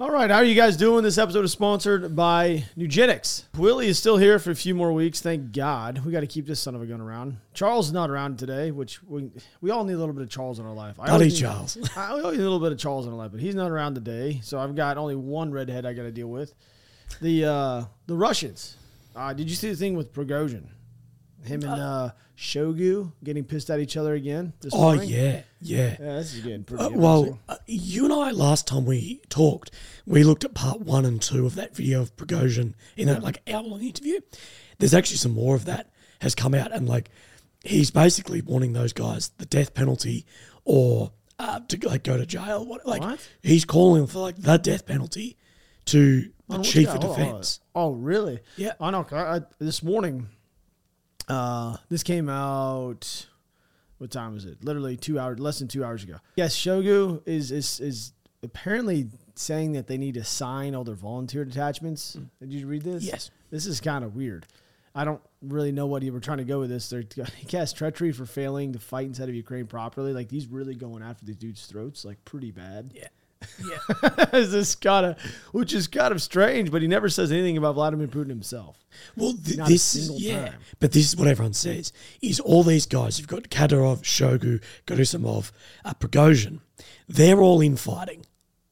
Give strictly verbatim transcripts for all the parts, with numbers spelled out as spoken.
All right, how are you guys doing? This episode is sponsored by Nugenics. Willie is still here for a few more weeks, thank God. We got to keep this son of a gun around. Charles is not around today, which we we all need a little bit of Charles in our life. I Buddy need, Charles. I always need a little bit of Charles in our life, but he's not around today, so I've got only one redhead I got to deal with. The uh, the Russians. Uh, did you see the thing with Prigozhin? Him and uh, Shogu getting pissed at each other again this Oh, morning? yeah, yeah. Yeah, this is getting pretty Uh, good. well, uh, you and I, last time we talked, we looked at part one and two of that video of Prigozhin in a like hour-long interview. There's actually some more of that has come out, and like he's basically wanting those guys the death penalty or uh, to like go to jail. What, like What? he's calling for like the death penalty to the On what chief guy? of Hold on, hold on. defense. Oh, really? Yeah. I know. I, I, this morning, uh, this came out. What time was it? Literally two hours, less than two hours ago. Yes, Shogu is is is apparently saying that they need to sign all their volunteer detachments. Mm. Did you read this? Yes. This is kind of weird. I don't really know what you were trying to go with this. They're he cast treachery for failing to fight inside of Ukraine properly. Like he's really going after these dudes' throats, like pretty bad. Yeah. Yeah. Is this kind of, which is kind of strange, but he never says anything about Vladimir Putin himself. Well, th- Not a this single is, yeah, time. but this is what everyone says, is all these guys, you've got Kadyrov, Shogu, Gerasimov, uh, Prigozhin, they're all infighting.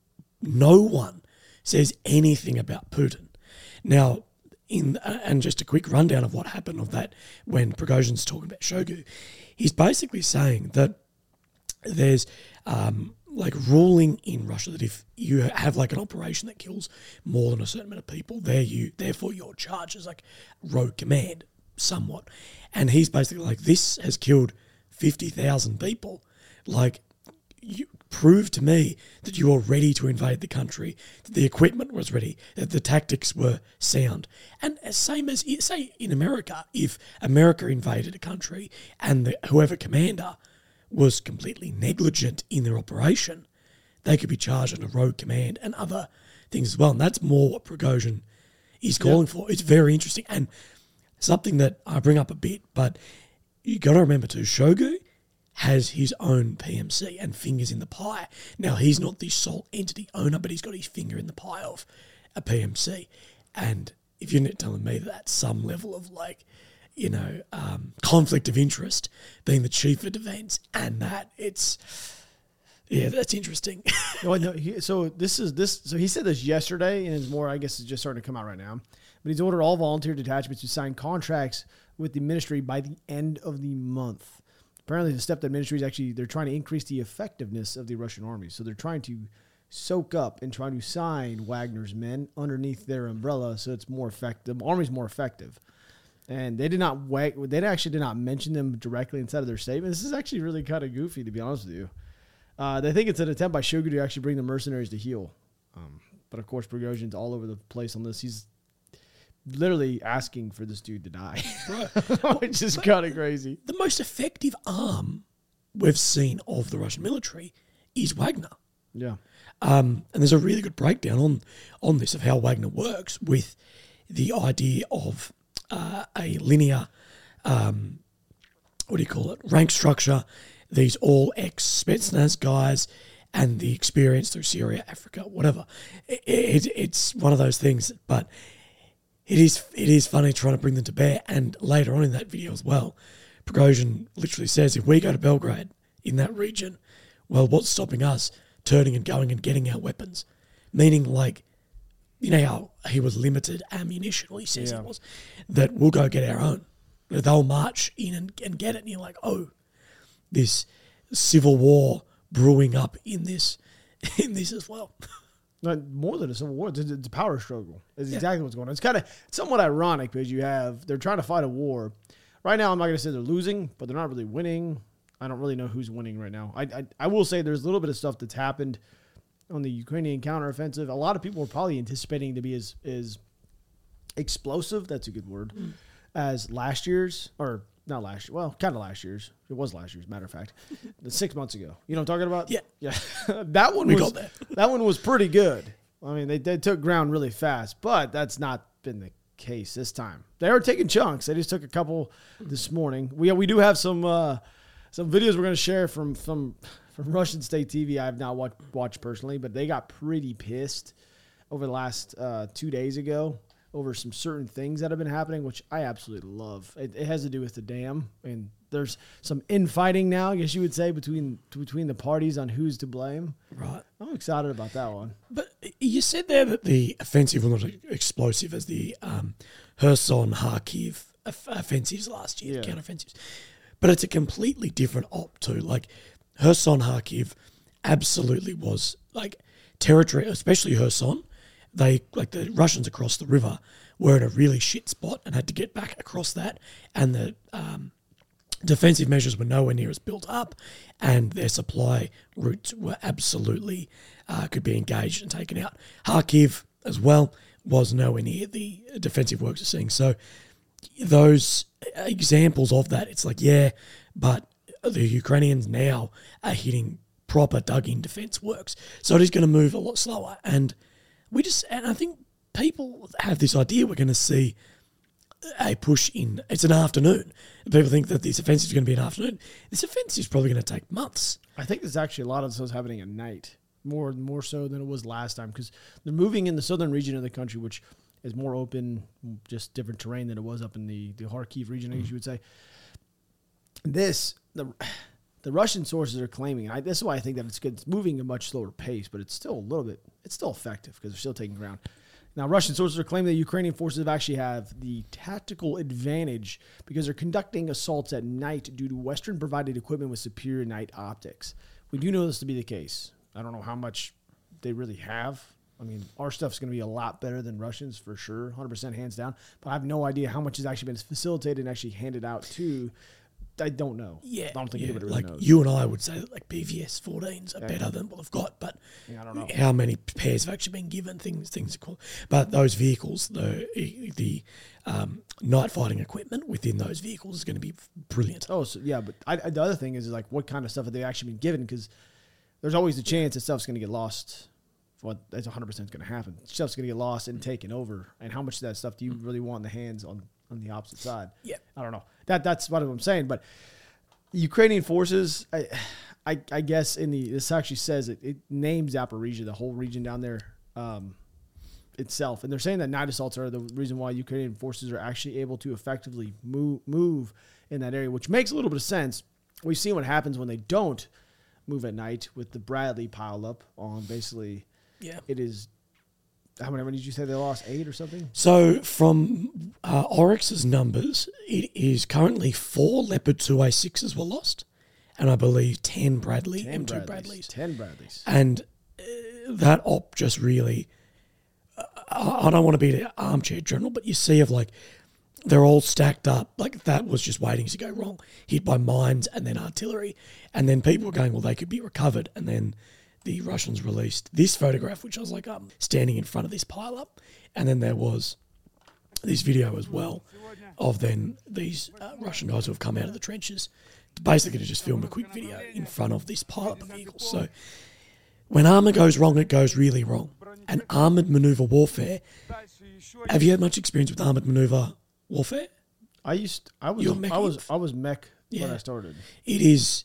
No one says anything about Putin. Now, in uh, and just a quick rundown of what happened of that when Prigozhin's talking about Shogu, he's basically saying that there's um, like ruling in Russia that if you have like an operation that kills more than a certain amount of people, there you therefore you're charged as like rogue command somewhat. And he's basically like, this has killed fifty thousand people. Like, you prove to me that you are ready to invade the country, that the equipment was ready, that the tactics were sound. And as same as, say, in America, if America invaded a country and the, whoever commander was completely negligent in their operation, they could be charged under rogue command and other things as well. And that's more what Prigozhin is calling for. It's very interesting and something that I bring up a bit, but you got to remember too, Shogu has his own P M C and fingers in the pie. Now, he's not the sole entity owner, but he's got his finger in the pie of a P M C. And if you're not telling me that that's some level of like, you know, um, conflict of interest, being the chief of defense, and that it's, yeah, that's interesting. No, no. He, so this is this. So he said this yesterday, and it's more. I guess it's just starting to come out right now. But he's ordered all volunteer detachments to sign contracts with the ministry by the end of the month. Apparently, the step that ministry is actually they're trying to increase the effectiveness of the Russian army. So they're trying to soak up and trying to sign Wagner's men underneath their umbrella, so it's more effective. The army's more effective. And they did not wag, they actually did not mention them directly inside of their statement. This is actually really kind of goofy, to be honest with you. Uh, they think it's an attempt by Shogu to actually bring the mercenaries to heel. Um, but of course, Prigozhin's all over the place on this. He's literally asking for this dude to die, Right. which is kind of crazy. The most effective arm we've seen of the Russian military is Wagner. Yeah. Um, and there's a really good breakdown on, on this of how Wagner works with the idea of uh, a linear, um, what do you call it, rank structure, these all ex-Spetsnaz guys and the experience through Syria, Africa, whatever. It, it, it's one of those things, but it is it is funny trying to bring them to bear. And later on in that video as well, Prigozhin literally says, if we go to Belgrade in that region, well, what's stopping us turning and going and getting our weapons? Meaning, like, you know how he was limited ammunition, well, he says Yeah. he was, that we'll go get our own. They'll march in and, and get it, and you're like, oh, this civil war brewing up in this in this as well. Not more than a civil war. It's a, it's a power struggle. It's Yeah. exactly what's going on. It's kind of somewhat ironic because you have, they're trying to fight a war. Right now, I'm not going to say they're losing, but they're not really winning. I don't really know who's winning right now. I, I I will say there's a little bit of stuff that's happened on the Ukrainian counteroffensive. A lot of people were probably anticipating to be as, as explosive, that's a good word, mm. as last year's, or not last year, well, kind of last year's. It was last year's, matter of fact. The six months ago. You know what I'm talking about? Yeah. Yeah. that one We was, got there. that one was pretty good. I mean, they, they took ground really fast, but that's not been the case this time. They are taking chunks. They just took a couple this morning. We we do have some uh, some videos we're going to share from, from, from Russian State T V I have not watched, watched personally, but they got pretty pissed over the last uh, two days ago over some certain things that have been happening, which I absolutely love. It, it has to do with the dam, and there's some infighting now, I guess you would say, between between the parties on who's to blame. Right. I'm excited about that one. But you said there that the offensive was not explosive as the um, Kherson Kharkiv off- offensives last year, Yeah. the counteroffensives. But it's a completely different op too. Like Kherson Kharkiv absolutely was like territory, especially Kherson. They, like the Russians across the river, were in a really shit spot and had to get back across that. And the um, defensive measures were nowhere near as built up, and their supply routes were absolutely, uh, could be engaged and taken out. Kharkiv as well was nowhere near the defensive works we're seeing. So those examples of that, it's like, yeah, but the Ukrainians now are hitting proper dug-in defense works. So it is going to move a lot slower. And we just, and I think people have this idea we're going to see a push in, it's an afternoon. People think that this offensive is going to be an afternoon. This offensive is probably going to take months. I think there's actually a lot of this happening at night, more more so than it was last time, because they're moving in the southern region of the country, which is more open, just different terrain than it was up in the, the Kharkiv region, mm-hmm. I guess you would say. This, the the Russian sources are claiming, and I, this is why I think that it's good. It's moving at a much slower pace, but it's still a little bit, it's still effective because they're still taking ground. Now, Russian sources are claiming that Ukrainian forces have actually have the tactical advantage because they're conducting assaults at night due to Western-provided equipment with superior night optics. We do know this to be the case. I don't know how much they really have. I mean, our stuff's going to be a lot better than Russians for sure, one hundred percent hands down. But I have no idea how much has actually been facilitated and actually handed out to. I don't know. Yeah, I don't think yeah. anybody really like knows. you and I would say that like P V S fourteens are Yeah. better than what they've got, but Yeah, I don't know. how many pairs have actually been given? Things, things are cool. But those vehicles, the the um, night fighting equipment within those vehicles is going to be brilliant. Oh, so, yeah, but I, I, the other thing is, is like what kind of stuff have they actually been given? Because there's always the chance that stuff's going to get lost. What that's one hundred percent going to happen. Stuff's going to get lost and taken over. And how much of that stuff do you really want in the hands on, on the opposite side? Yeah. I don't know. That That's what I'm saying. But Ukrainian forces, I, I, I guess in the, this actually says it, it names Zaporizhia, the whole region down there um, itself. And they're saying that night assaults are the reason why Ukrainian forces are actually able to effectively move, move in that area, which makes a little bit of sense. We've seen what happens when they don't move at night with the Bradley pile up on basically, Yeah. it is, how many, did you say they lost? Eight or something? So from uh, Oryx's numbers, it is currently four Leopard two A sixes were lost, and I believe ten Bradley ten M two Bradleys. Bradleys. ten Bradleys. And uh, that op just really, uh, I I don't want to be the armchair general, but you see of like, they're all stacked up. Like that was just waiting to go wrong, hit by mines and then artillery. And then people were going, well, they could be recovered. And then the Russians released this photograph, which I was like, I'm standing in front of this pile up. And then there was this video as well of then these uh, Russian guys who have come out of the trenches to basically to just film a quick video in front of this pile up of vehicles. So when armour goes wrong, it goes really wrong. And armoured manoeuvre warfare, have you had much experience with armoured manoeuvre warfare? I used, I was, You're I mech was, inf. I was mech when Yeah. I started. It is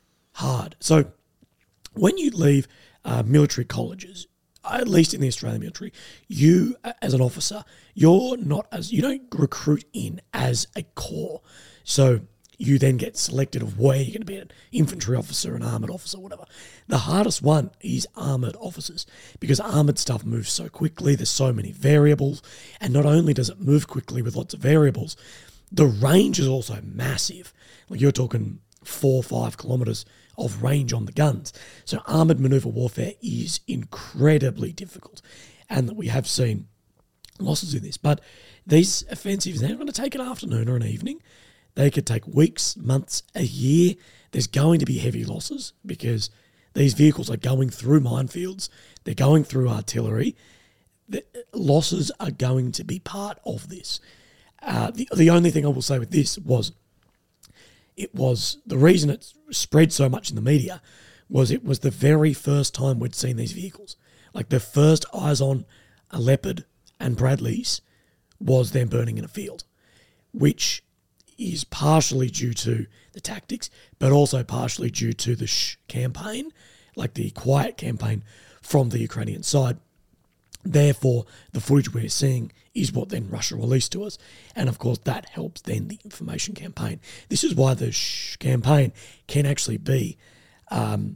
hard. So when you leave uh, military colleges, at least in the Australian military, you uh, as an officer, you're not as, you don't recruit in as a corps. So you then get selected of where you're going to be an infantry officer, an armoured officer, whatever. The hardest one is armoured officers because armoured stuff moves so quickly. There's so many variables. And not only does it move quickly with lots of variables, the range is also massive. Like you're talking four or five kilometres of range on the guns. So armoured manoeuvre warfare is incredibly difficult. And that we have seen losses in this. But these offensives, they're not going to take an afternoon or an evening. They could take weeks, months, a year. There's going to be heavy losses because these vehicles are going through minefields. They're going through artillery. The losses are going to be part of this. Uh, the, the only thing I will say with this was it was the reason it spread so much in the media was it was the very first time we'd seen these vehicles. Like the first eyes on a Leopard and Bradleys was them burning in a field, which is partially due to the tactics, but also partially due to the shh campaign, like the quiet campaign from the Ukrainian side. Therefore, the footage we're seeing is what then Russia released to us. And of course, that helps then the information campaign. This is why the sh- campaign can actually be, um,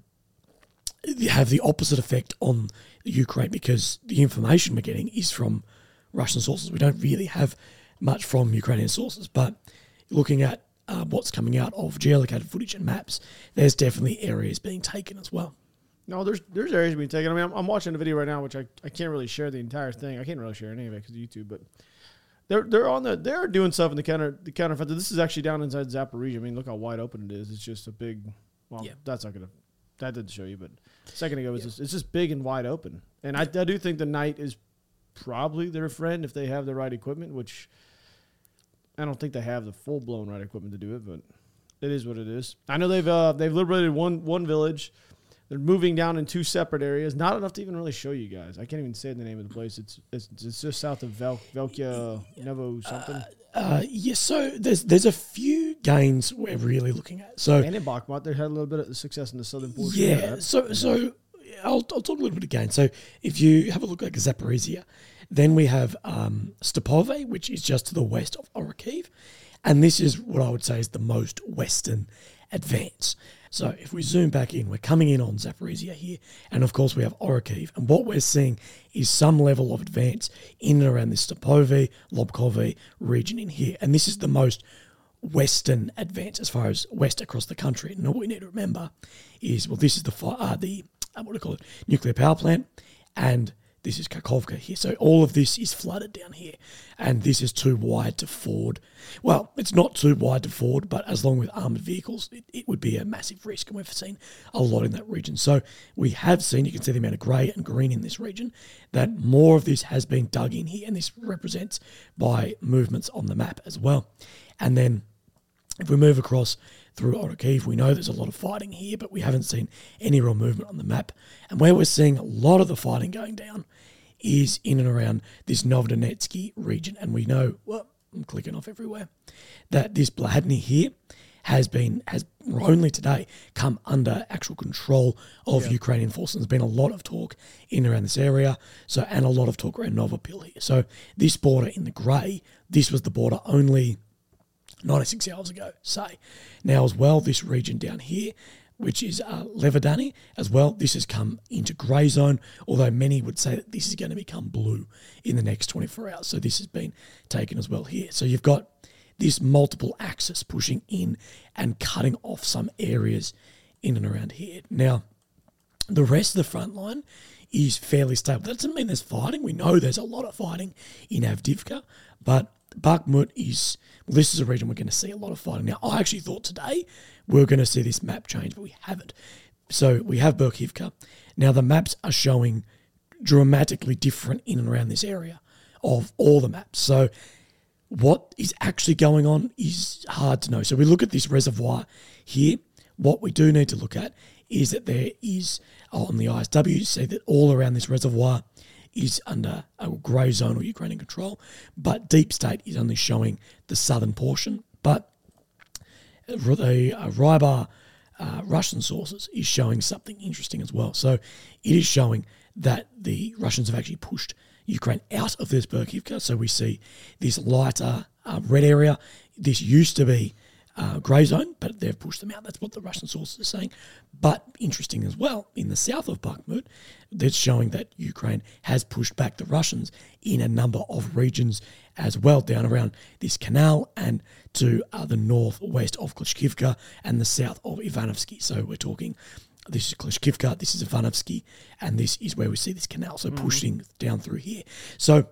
have the opposite effect on Ukraine, because the information we're getting is from Russian sources. We don't really have much from Ukrainian sources, but looking at uh, what's coming out of geolocated footage and maps, there's definitely areas being taken as well. No, there's there's areas being taken. I mean, I'm, I'm watching a video right now, which I, I can't really share the entire thing. I can't really share any of it because of YouTube, but they're they're on the they're doing stuff in the counter the counter front. This is actually down inside Zaporizhia. I mean, look how wide open it is. It's just a big. Well, Yeah. that's not gonna. That didn't show you, but a second ago, it's just it's just big and wide open. And I, I do think the night is probably their friend if they have the right equipment, which I don't think they have the full blown right equipment to do it, but it is what it is. I know they've uh, they've liberated one one village. They're moving down in two separate areas. Not enough to even really show you guys. I can't even say the name of the place. It's it's, it's just south of Vel- Velkia Novo something. Uh, uh, yes, so there's there's a few gains we're really looking at. So And in Bakhmut, they had a little bit of success in the southern portion. yeah, so so I'll I'll talk a little bit again. So if you have a look at Zaporizhia, then we have um, Stepove, which is just to the west of Orikhiv, and this is what I would say is the most western advance. So if we zoom back in, we're coming in on Zaporizhia here, and of course we have Orikhiv, and what we're seeing is some level of advance in and around this Stepove, Lobkove region in here, and this is the most western advance as far as west across the country. And what we need to remember is, well, this is the fi- uh, the uh, what do you call it, nuclear power plant, and this is Kakhovka here. So all of this is flooded down here, and this is too wide to ford. Well, it's not too wide to ford, but as long with armoured vehicles, it, it would be a massive risk, and we've seen a lot in that region. So we have seen, you can see the amount of grey and green in this region, that more of this has been dug in here, and this represents by movements on the map as well. And then if we move across through Orikhiv, we know there's a lot of fighting here, but we haven't seen any real movement on the map. And where we're seeing a lot of the fighting going down is in and around this Novodonetsky region. And we know, well, I'm clicking off everywhere, that this Blahadny here has been, has only today come under actual control of Yeah. Ukrainian forces. There's been a lot of talk in and around this area, so and a lot of talk around Novopil here. So this border in the grey, this was the border only ninety-six hours ago, say. Now as well, this region down here, which is uh, Levodani, as well, this has come into grey zone, although many would say that this is going to become blue in the next twenty-four hours. So this has been taken as well here. So you've got this multiple axis pushing in and cutting off some areas in and around here. Now, the rest of the front line is fairly stable. That doesn't mean there's fighting. We know there's a lot of fighting in Avdiivka, but Bakhmut is, well, this is a region we're going to see a lot of fighting. Now, I actually thought today we were going to see this map change, but we haven't. So we have Berkivka. Now, the maps are showing dramatically different in and around this area of all the maps. So what is actually going on is hard to know. So we look at this reservoir here. What we do need to look at is that there is, on the I S W, you see that all around this reservoir is under a grey zone or Ukrainian control, but Deep State is only showing the southern portion. But the uh, Rybar uh, Russian sources is showing something interesting as well. So it is showing that the Russians have actually pushed Ukraine out of this Berkivka. So we see this lighter uh, red area. This used to be uh, grey zone, but they've pushed them out. That's what the Russian sources are saying. But interesting as well, in the south of Bakhmut, that's showing that Ukraine has pushed back the Russians in a number of regions as well, down around this canal and to uh, the northwest of Klishkivka and the south of Ivanovsky. So we're talking, this is Klishkivka, this is Ivanovsky, and this is where we see this canal, so mm. pushing down through here. So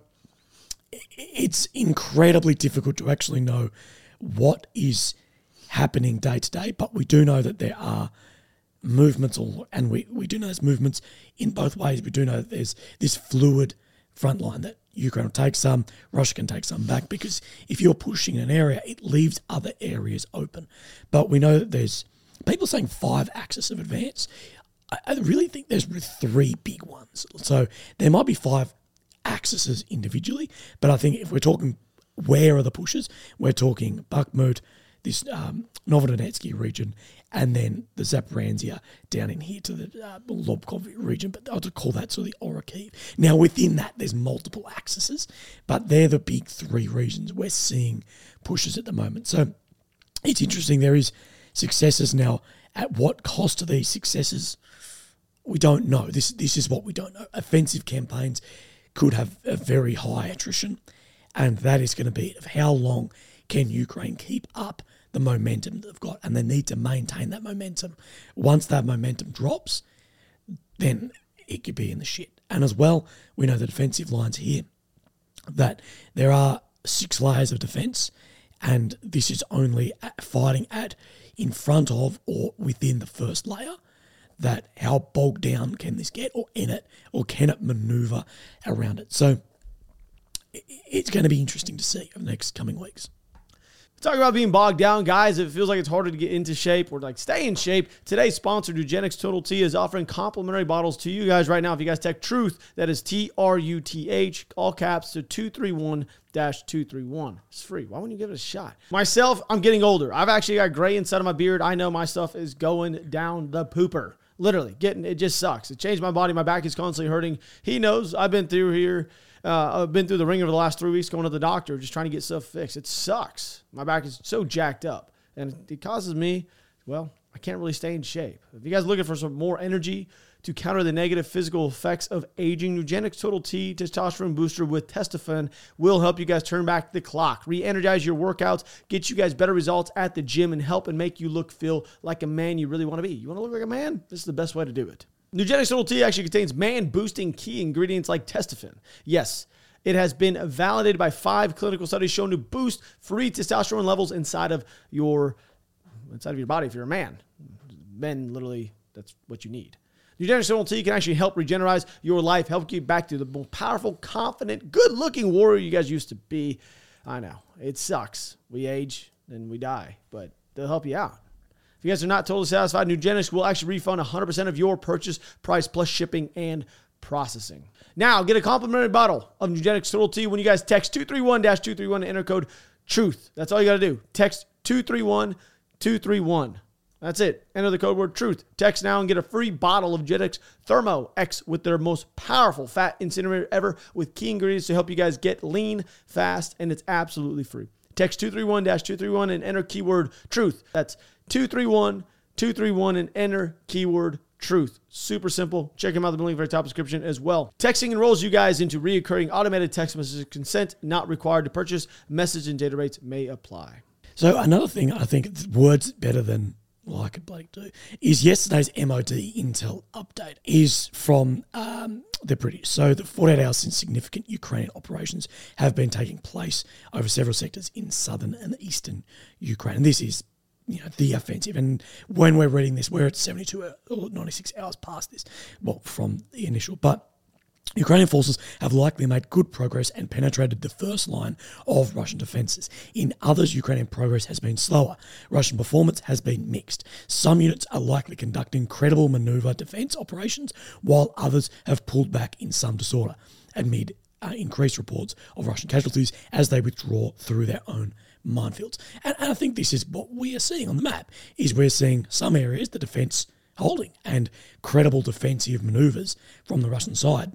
it's incredibly difficult to actually know what is happening day to day, but we do know that there are movements, all, and we, we do know there's movements in both ways. We do know that there's this fluid front line that Ukraine will take some, Russia can take some back, because if you're pushing an area, it leaves other areas open. But we know that there's people saying five axis of advance. I, I really think there's three big ones. So there might be five axes individually, but I think if we're talking where are the pushes, we're talking Bakhmut, this um, Novodonetsky region, and then the Zaporizhzhia down in here to the uh, Lobkov region, but I'll just call that sort of the Orikhiv. Now, within that, there's multiple axes, but they're the big three regions we're seeing pushes at the moment. So it's interesting. There is successes now. At what cost are these successes? We don't know. This this is what we don't know. Offensive campaigns could have a very high attrition, and that is going to be of how long can Ukraine keep up the momentum they've got, and they need to maintain that momentum. Once that momentum drops, then it could be in the shit. And as well, we know the defensive lines here, that there are six layers of defence, and this is only at fighting at, in front of, or within the first layer. That how bogged down can this get, or in it, or can it manoeuvre around it? So it's going to be interesting to see over the next coming weeks. Talk about being bogged down, guys. It feels like it's harder to get into shape or like stay in shape. Today's sponsor, Nugenix Total T, is offering complimentary bottles to you guys right now. If you guys text TRUTH, that is T R U T H, all caps, to two three one dash two three one. It's free. Why wouldn't you give it a shot? Myself, I'm getting older. I've actually got gray inside of my beard. I know my stuff is going down the pooper. Literally, getting it just sucks. It changed my body. My back is constantly hurting. He knows I've been through here. Uh, I've been through the ring over the last three weeks going to the doctor, just trying to get stuff fixed. It sucks. My back is so jacked up. And it causes me, well, I can't really stay in shape. If you guys are looking for some more energy to counter the negative physical effects of aging, Nugenix Total T Testosterone Booster with Testofen will help you guys turn back the clock, re-energize your workouts, get you guys better results at the gym, and help and make you look, feel like a man you really want to be. You want to look like a man? This is the best way to do it. Nugenix Total T actually contains man-boosting key ingredients like Testofen. Yes, it has been validated by five clinical studies shown to boost free testosterone levels inside of your inside of your body if you're a man. Men, literally, that's what you need. Nugenix Total T can actually help regenerate your life, help you back to the more powerful, confident, good-looking warrior you guys used to be. I know, it sucks. We age and we die, but they'll help you out. If you guys are not totally satisfied, Nugenix will actually refund one hundred percent of your purchase price plus shipping and processing. Now, get a complimentary bottle of Nugenix Total T when you guys text two three one dash two three one and enter code TRUTH. That's all you got to do. Text two three one two three one. That's it. Enter the code word TRUTH. Text now and get a free bottle of Nugenix Thermo X with their most powerful fat incinerator ever, with key ingredients to help you guys get lean fast, and it's absolutely free. Text two three one dash two three one and enter keyword TRUTH. That's two three one two three one and enter keyword TRUTH. Super simple. Check them out at the link in the very top description as well. Texting enrolls you guys into reoccurring automated text messages. Consent not required to purchase. Message and data rates may apply. So another thing, I think words better than well, I could bloody do, is yesterday's M O D Intel update is from um, the British. So the forty-eight hours since significant Ukrainian operations have been taking place over several sectors in southern and eastern Ukraine. And this is, you know, the offensive. And when we're reading this, we're at seventy-two or ninety-six hours past this, well, from the initial. But Ukrainian forces have likely made good progress and penetrated the first line of Russian defences. In others, Ukrainian progress has been slower. Russian performance has been mixed. Some units are likely conducting credible manoeuvre defence operations, while others have pulled back in some disorder amid uh, increased reports of Russian casualties as they withdraw through their own minefields. And, and I think this is what we are seeing on the map, is we're seeing some areas, the defence holding, and credible defensive manoeuvres from the Russian side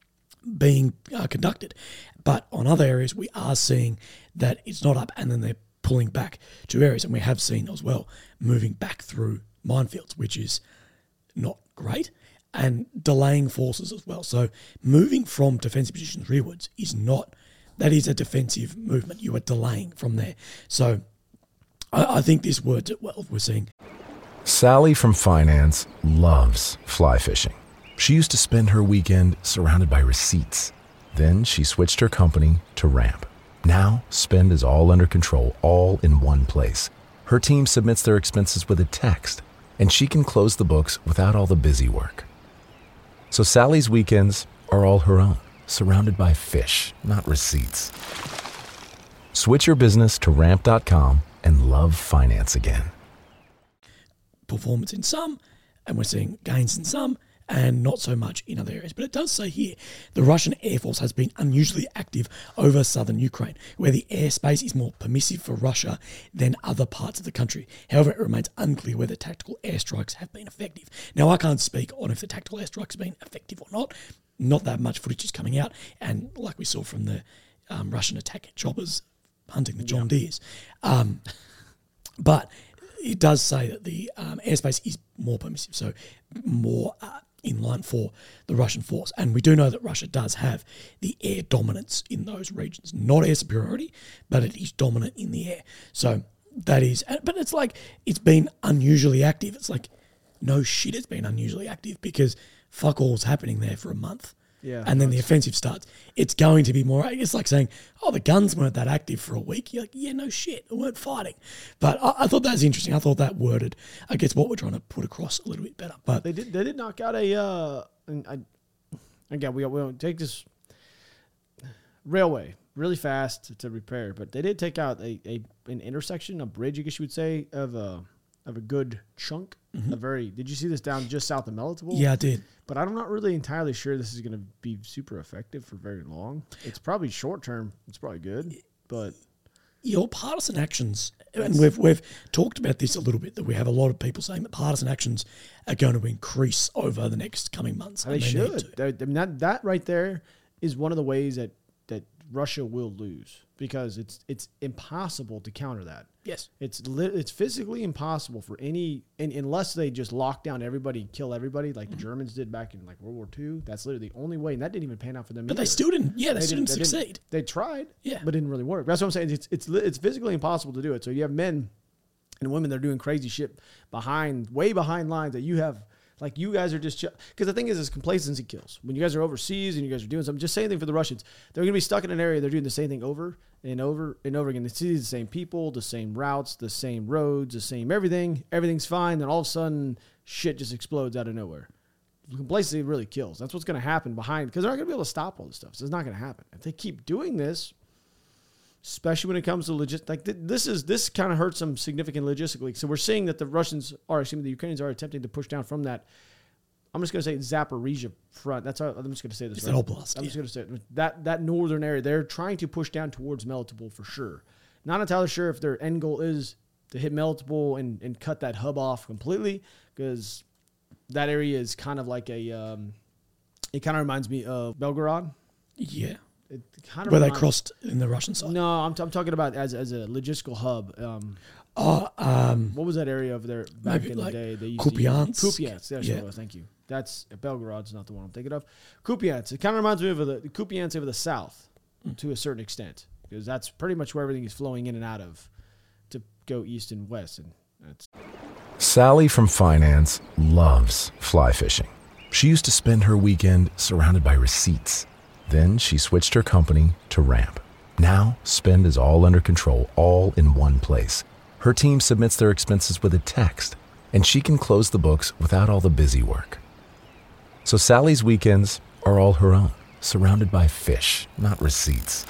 being uh, conducted. But on other areas, we are seeing that it's not up, and then they're pulling back to areas. And we have seen as well moving back through minefields, which is not great, and delaying forces as well. So moving from defensive positions rearwards is not, that is a defensive movement. You are delaying from there. So I, I think this works it well. We're seeing Sally from finance loves fly fishing. She used to spend her weekend surrounded by receipts. Then she switched her company to Ramp. Now, spend is all under control, all in one place. Her team submits their expenses with a text, and she can close the books without all the busy work. So Sally's weekends are all her own, surrounded by fish, not receipts. Switch your business to ramp dot com and love finance again. Performance in some, and we're seeing gains in some, and not so much in other areas. But it does say here, the Russian Air Force has been unusually active over southern Ukraine, where the airspace is more permissive for Russia than other parts of the country. However, it remains unclear whether tactical airstrikes have been effective. Now, I can't speak on if the tactical airstrikes have been effective or not. Not that much footage is coming out, and like we saw from the um, Russian attack choppers hunting the John Yeah. Deeres. Um, but it does say that the um, airspace is more permissive, so more uh, in line for the Russian force. And we do know that Russia does have the air dominance in those regions. Not air superiority, but it is dominant in the air. So that is, but it's like, it's been unusually active. It's like, no shit, it's been unusually active because fuck all's happening there for a month. Yeah, and then no, the it's- offensive starts. It's going to be more. It's like saying, "Oh, the guns weren't that active for a week." You're like, "Yeah, no shit, we weren't fighting." But I, I thought that was interesting. I thought that worded, I guess, what we're trying to put across a little bit better. But They did. They did knock out a. Uh, and I, again, we we don't take this railway really fast to repair, but they did take out a, a an intersection, a bridge, I guess you would say, of a of a good chunk. A very. Did you see this down just south of Melitopol? yeah, I did. But I'm not really entirely sure this is going to be super effective for very long. It's probably short term. It's probably good, but Your partisan actions, and we've we've talked about this a little bit, that we have a lot of people saying that partisan actions are going to increase over the next coming months. they and need should. to. They- I mean, that that right there is one of the ways that that Russia will lose because it's it's impossible to counter that. Yes. It's li- it's physically impossible for any, and unless they just lock down everybody, and kill everybody like the Germans did back in like World War Two. That's literally the only way, and that didn't even pan out for them. But they either. still didn't, yeah, they, They still didn't- didn't they succeed. didn't- They tried, Yeah. but it didn't really work. That's what I'm saying. It's it's li- it's physically impossible to do it. So you have men and women that are doing crazy shit behind, way behind lines that you have. Like you guys are just, because the thing is, is complacency kills. When you guys are overseas and you guys are doing something, just same thing for the Russians. They're going to be stuck in an area. They're doing the same thing over and over and over again. They see the same people, the same routes, the same roads, the same everything. Everything's fine. Then all of a sudden, shit just explodes out of nowhere. Complacency really kills. That's what's going to happen behind, because they're not going to be able to stop all this stuff. So it's not going to happen. If they keep doing this, especially when it comes to logis, like th- this is this kind of hurts them significantly logistically. So we're seeing that the Russians are, excuse me, the Ukrainians are attempting to push down from that. I'm just going to say Zaporizhia front. That's how I'm just going to say this. It's right. that oblast, I'm yeah. just going to say it. that that northern area. They're trying to push down towards Melitopol for sure. Not entirely sure if their end goal is to hit Melitopol and, and cut that hub off completely, because that area is kind of like a. Um, it kind of reminds me of Belgorod. Yeah. It kind of Where they reminds- crossed in the Russian side. No, I'm, t- I'm talking about as as a logistical hub. Um, Oh, um, what was that area over there back Maybe in like the day? They used Kupiansk? To use, Kupiansk, that's Yeah. what it was. Thank you. That's Belgorod's not the one I'm thinking of. Kupiansk. It kind of reminds me of the, the Kupiansk of the south to a certain extent, because that's pretty much where everything is flowing in and out of to go east and west, and that's Sally from finance loves fly fishing. She used to spend her weekend surrounded by receipts. Then she switched her company to Ramp. Now, spend is all under control, all in one place. Her team submits their expenses with a text, and she can close the books without all the busy work. So Sally's weekends are all her own, surrounded by fish, not receipts.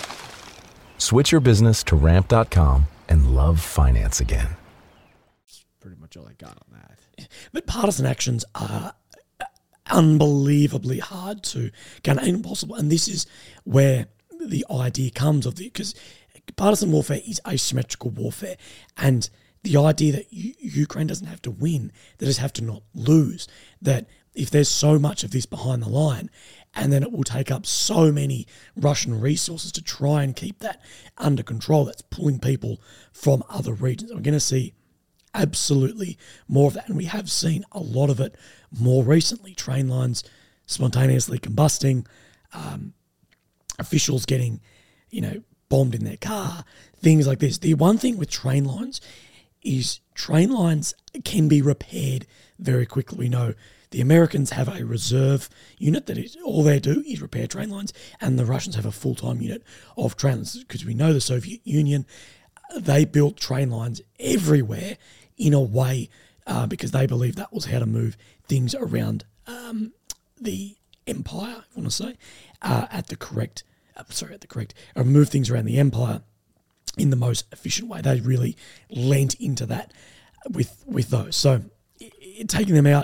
Switch your business to ramp dot com and love finance again. pretty much all I got on that. But partisan actions are unbelievably hard to get, impossible. And this is where the idea comes of the, because partisan warfare is asymmetrical warfare, and the idea that U- Ukraine doesn't have to win, they just have to not lose, that if there's so much of this behind the line, and then it will take up so many Russian resources to try and keep that under control, that's pulling people from other regions. We're going to see absolutely more of that, and we have seen a lot of it more recently. Train lines spontaneously combusting, um, officials getting, you know, bombed in their car, things like this. The one thing with train lines is train lines can be repaired very quickly. We know the Americans have a reserve unit that is all they do is repair train lines, and the Russians have a full-time unit of train lines, because we know the Soviet Union, they built train lines everywhere in a way uh, because they believed that was how to move things around um, the empire, I want to say, uh, at the correct, uh, sorry, at the correct, uh, move things around the empire in the most efficient way. They really lent into that with with those. So i- i- taking them out,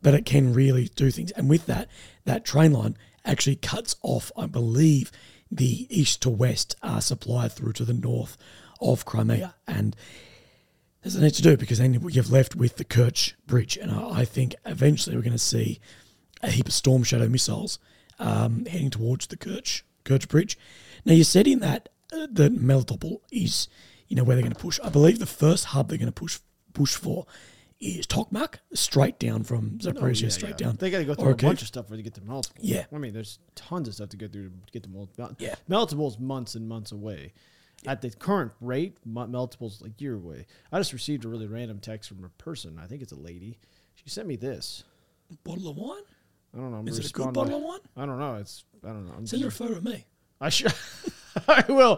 but it can really do things. And with that, that train line actually cuts off, I believe, the east to west uh, supply through to the north of Crimea. And there's a need to do, because then you've left with the Kerch Bridge. And I, I think eventually we're going to see a heap of Storm Shadow missiles um, heading towards the Kerch, Kerch Bridge. Now, you said in that uh, that Melitopol is, you know, where they're going to push. I believe the first hub they're going to push push for is Tokmak, straight down from Zaporizhia, Oh, yeah, straight yeah. down. They got to go through Orikhiv. a bunch of stuff before they get to Melitopol. Yeah. I mean, there's tons of stuff to go through to get to Melitopol. Yeah. Melitopol's months and months away. At the current rate, Mel- Melitopol's like a year away. I just received a really random text from a person. I think it's a lady. She sent me this. Bottle of wine? I don't know. I'm Is it a good responding bottle to- of wine? I don't know. It's I don't know. I'm Send her a just, photo of me. I should. I will.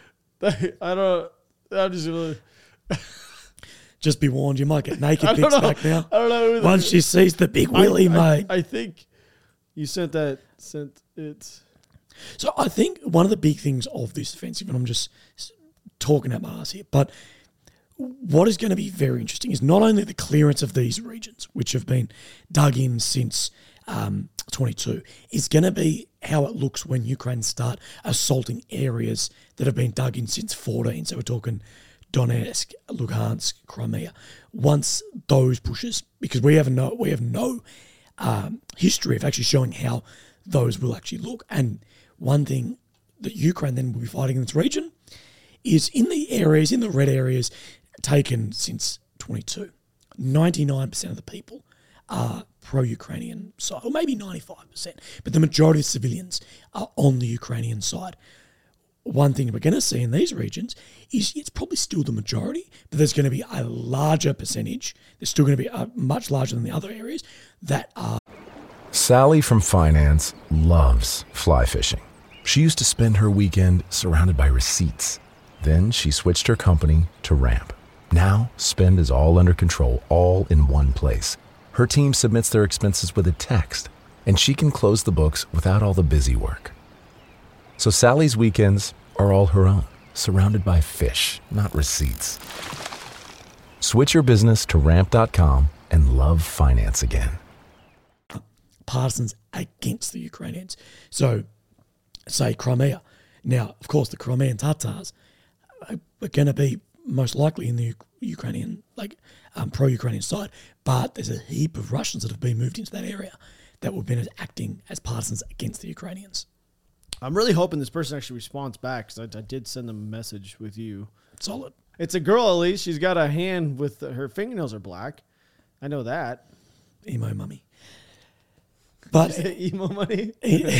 I don't. I'm just really. Just be warned, you might get naked I don't pics know. back now. I don't know. who Once the- she sees the big I- willy, I, mate. I think you sent that. Sent it. So I think one of the big things of this offensive, and I'm just s- talking out my ass here, but what is going to be very interesting is not only the clearance of these regions, which have been dug in since um, twenty-two, is going to be how it looks when Ukraine start assaulting areas that have been dug in since fourteen. So we're talking Donetsk, Luhansk, Crimea. Once those pushes, because we have no, we have no um, history of actually showing how those will actually look. And one thing that Ukraine then will be fighting in this region is in the areas, in the red areas taken since twenty-two, ninety-nine percent of the people are pro-Ukrainian side, or maybe ninety-five percent, but the majority of civilians are on the Ukrainian side. One thing we're going to see in these regions is it's probably still the majority, but there's going to be a larger percentage. There's still going to be a much larger than the other areas that are. Sally from finance loves fly fishing. She used to spend her weekend surrounded by receipts. Then she switched her company to Ramp. Now, spend is all under control, all in one place. Her team submits their expenses with a text, and she can close the books without all the busy work. So Sally's weekends are all her own, surrounded by fish, not receipts. Switch your business to ramp dot com and love finance again. Partisans against the Ukrainians. So, say Crimea. Now, of course, the Crimean Tatars are going to be most likely in the U- Ukrainian, like um, pro-Ukrainian side, but there's a heap of Russians that have been moved into that area that have been acting as partisans against the Ukrainians. I'm really hoping this person actually responds back, because I, I did send them a message with you. Solid. It's a girl, at least. She's got a hand with her fingernails are black. I know that. Emo mummy. But Emo money.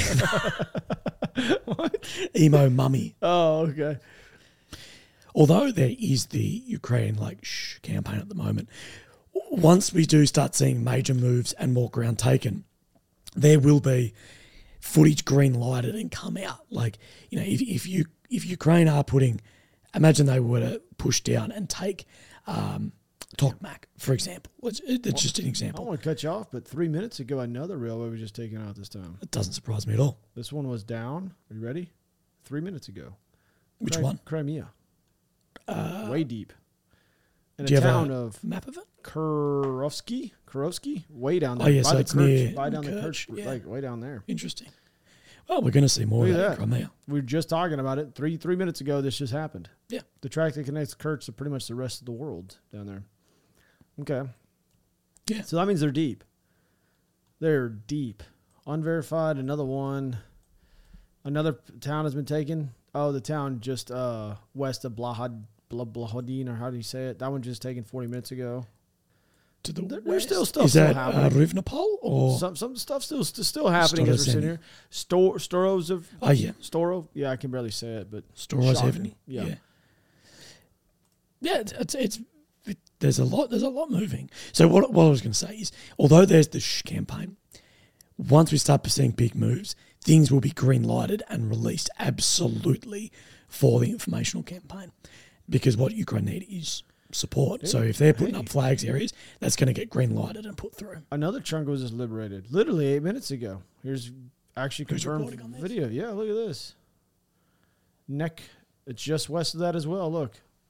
What? emo mummy. Oh, okay. Although there is the Ukraine like shh campaign at the moment, once we do start seeing major moves and more ground taken, there will be footage green lighted and come out. Like, you know, if if you if Ukraine are putting, imagine they were to push down and take um, Tokmak, for example. It's, it's just an I don't example. want to cut you off, but three minutes ago, another railway was just taken out this time. It doesn't surprise me at all. This one was down. Are you ready? Three minutes ago. Which Cri- one? Crimea. Uh, Way deep. In Do a you have town a of map of it? Kurovsky. Kurovsky? Way down there. Oh, yeah, by so the it's Kerch, near by down the Kerch, Kerch, yeah. like way down there. Interesting. Well, we're going to see more Look of at that in that. Crimea. We were just talking about it. Three three minutes ago, this just happened. Yeah. The track that connects Kerch to pretty much the rest of the world down there. Okay. Yeah. So that means they're deep. They're deep. Unverified, another one. Another p- town has been taken. Oh, the town just uh, west of Blahad, Blah, Blahodin, or how do you say it? That one just taken forty minutes ago. To the There- west. there's still stuff Is still that uh, happening. Rivnopol or Some some stuff still st- still happening as we're sitting Storozheny. here. Stor Storos of Oh, yeah. Storov. Yeah, I can barely say it, but Storozhevny? shocking. Yeah. Yeah. Yeah, it's, it's, it's it, there's a lot there's a lot moving. So what what I was going to say is, although there's the shh campaign, once we start seeing big moves, things will be green lighted and released absolutely for the informational campaign, because what Ukraine need is support. So if they're putting hey. up flags areas, that's going to get green lighted and put through. another chunk was just liberated literally eight minutes ago. Here's actually Who's confirmed reporting on this? video. Yeah, look at this. Neck. It's just west of that as well. Look.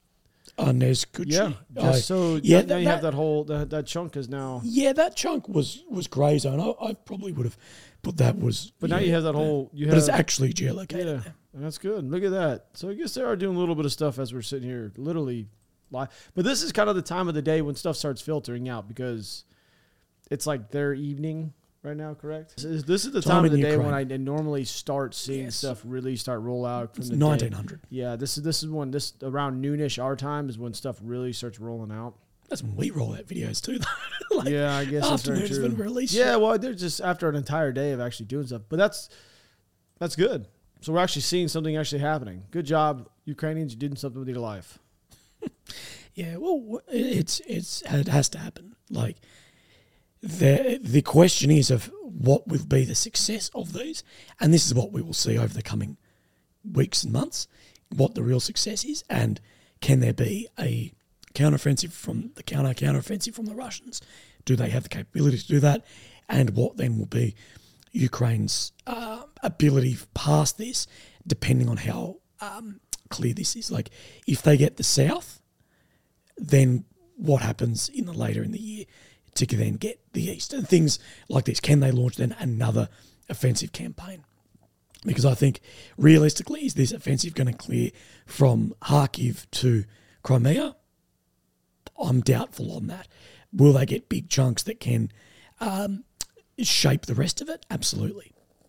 Arnez Gucci. Yeah, just I- so yeah, yeah, now that- you have that- that whole that, that chunk is now. Yeah, that chunk was was grey zone. I, I probably would have put that was. But now yeah, you have that whole. You But have, it's actually geolocated. yeah, that's good. Look at that. So I guess they are doing a little bit of stuff as we're sitting here, literally live. But this is kind of the time of the day when stuff starts filtering out because it's like their evening right now. Correct. This is, this is the time, Time of the in day when Ukraine. I normally start seeing Yes. stuff really start roll out from It's the day. nineteen hundred. Yeah, this is this is when this around noonish our time is when stuff really starts rolling out. That's when we roll out videos too. though. Like, Yeah, I guess that's very afternoon is true. when we release Yeah, shit. well, they're just after an entire day of actually doing stuff, but that's that's good. So we're actually seeing something actually happening. Good job, Ukrainians. You did something with your life. Yeah, well, it's it's it has to happen. Like the the question is of what will be the success of these, and this is what we will see over the coming weeks and months. What the real success is, and can there be a counteroffensive from the counter counteroffensive from the Russians? Do they have the capability to do that? And what then will be Ukraine's uh, ability past this, depending on how um, clear this is. Like if they get the south, then what happens in the later in the year to then get the east and things like this? Can they launch then another offensive campaign? Because I think realistically, is this offensive going to clear from Kharkiv to Crimea? I'm doubtful on that. Will they get big chunks that can um, shape the rest of it? Absolutely.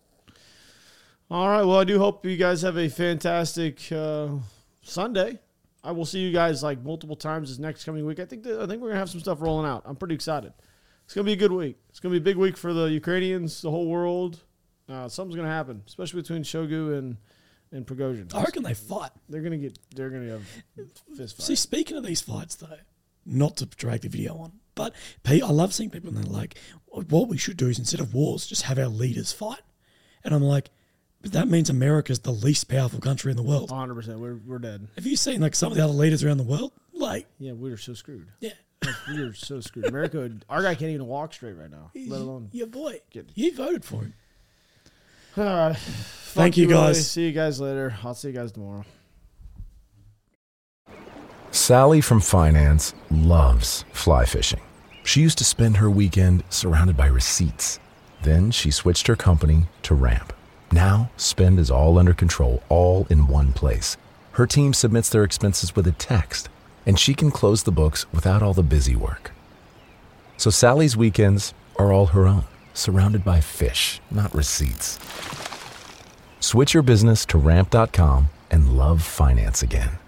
All right. Well, I do hope you guys have a fantastic uh, Sunday. I will see you guys like multiple times this next coming week. I think that, I think we're gonna have some stuff rolling out. I'm pretty excited. It's gonna be a good week. It's gonna be a big week for the Ukrainians, the whole world. Uh, something's gonna happen, especially between Shogu and and Prigozhin. I reckon they fight. They're gonna get. They're gonna have fist See, fights. speaking of these fights, though, not to drag the video on, but Pete, I love seeing people and they're like, what we should do is instead of wars, just have our leaders fight. And I'm like, but that means America's the least powerful country in the world. one hundred percent. We're we're dead. Have you seen like some of the other leaders around the world? Like, Yeah, we're so screwed. yeah, Like, we are so screwed. America, our guy can't even walk straight right now, let alone. your boy, Get- you voted for him. All right. Thank Fuck you, Willie. guys. See you guys later. I'll see you guys tomorrow. Sally from finance loves fly fishing. She used to spend her weekend surrounded by receipts. Then she switched her company to Ramp. Now, spend is all under control, all in one place. Her team submits their expenses with a text, and she can close the books without all the busy work. So Sally's weekends are all her own, surrounded by fish, not receipts. Switch your business to ramp dot com and love finance again.